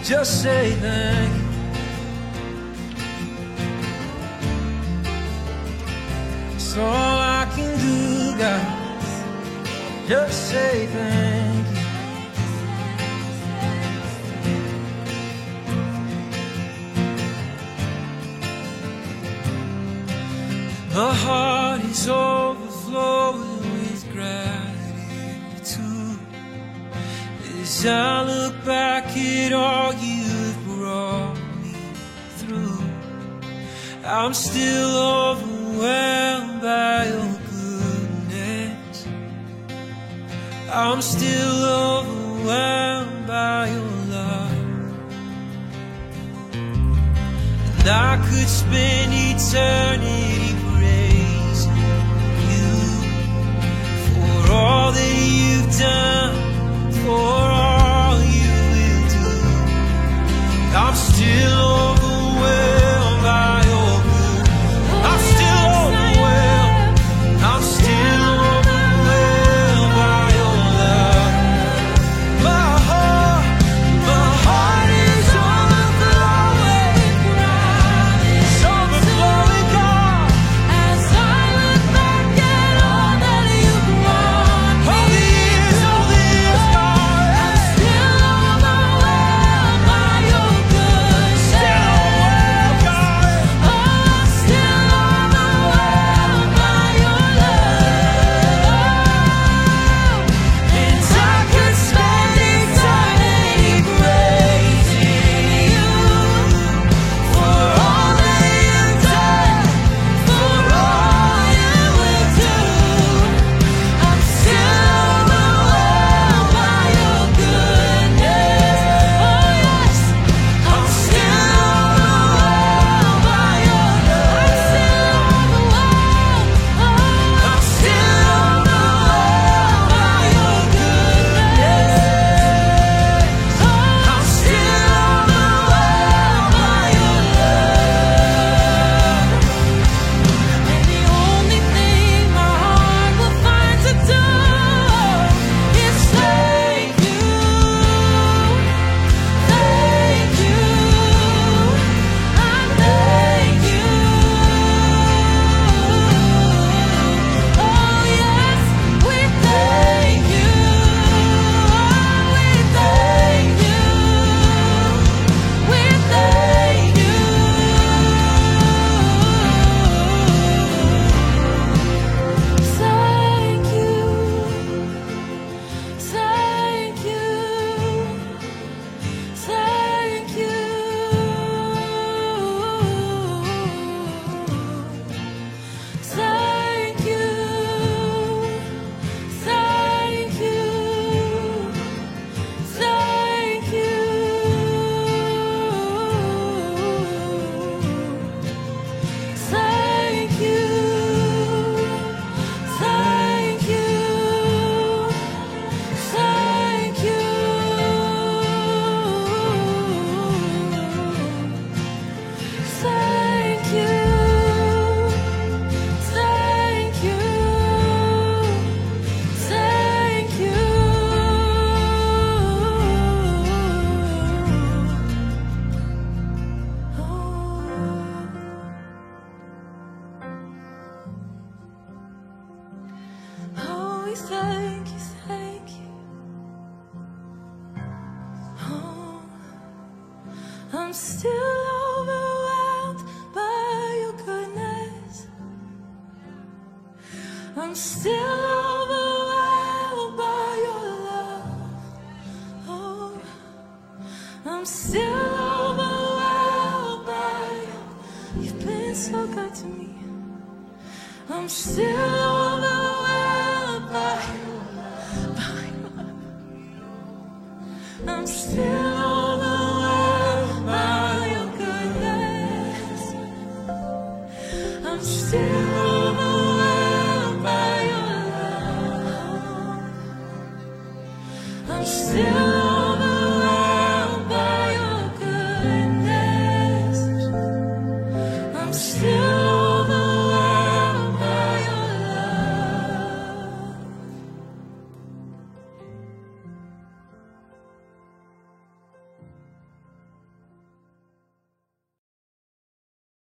just say thank you. It's all I can do, God. Just say thank you. My heart is overflowing with gratitude as I look back at all you've brought me through. I'm still overwhelmed by your goodness. I'm still overwhelmed by your love. And I could spend eternity praising you for all that you've done, for all you will do. I'm still overwhelmed by your goodness. I'm still overwhelmed. I'm still overwhelmed by your love. My heart is overflowing. It's overflowing, God. As I look back at all that you've brought me All the years, God. I'm still overwhelmed by your goodness. Still overwhelmed, God. Oh, I'm still overwhelmed by your love. And I could spend eternity praising you for all that you've done, for all you will do. I'm still overwhelmed by your goodness. Oh yes, I'm still overwhelmed by your love. I'm still overwhelmed. Oh, I'm still overwhelmed by your goodness. Oh, I'm still overwhelmed by your love. And the only thing my heart will find to do is thank you, thank you, I thank you. Oh yes, we thank you, oh we thank you, we thank you. Thank you, thank you, thank you, thank you, thank you, thank you. Thank you, thank you, thank you, thank you, thank you, thank you. Oh, we thank you, thank you. Oh, I'm still overwhelmed by your goodness. I'm still overwhelmed by your love. Oh, I'm still overwhelmed by you. You've been so good to me. I'm still overwhelmed by your love. I'm still overwhelmed by your goodness. I'm still overwhelmed by your love. I'm still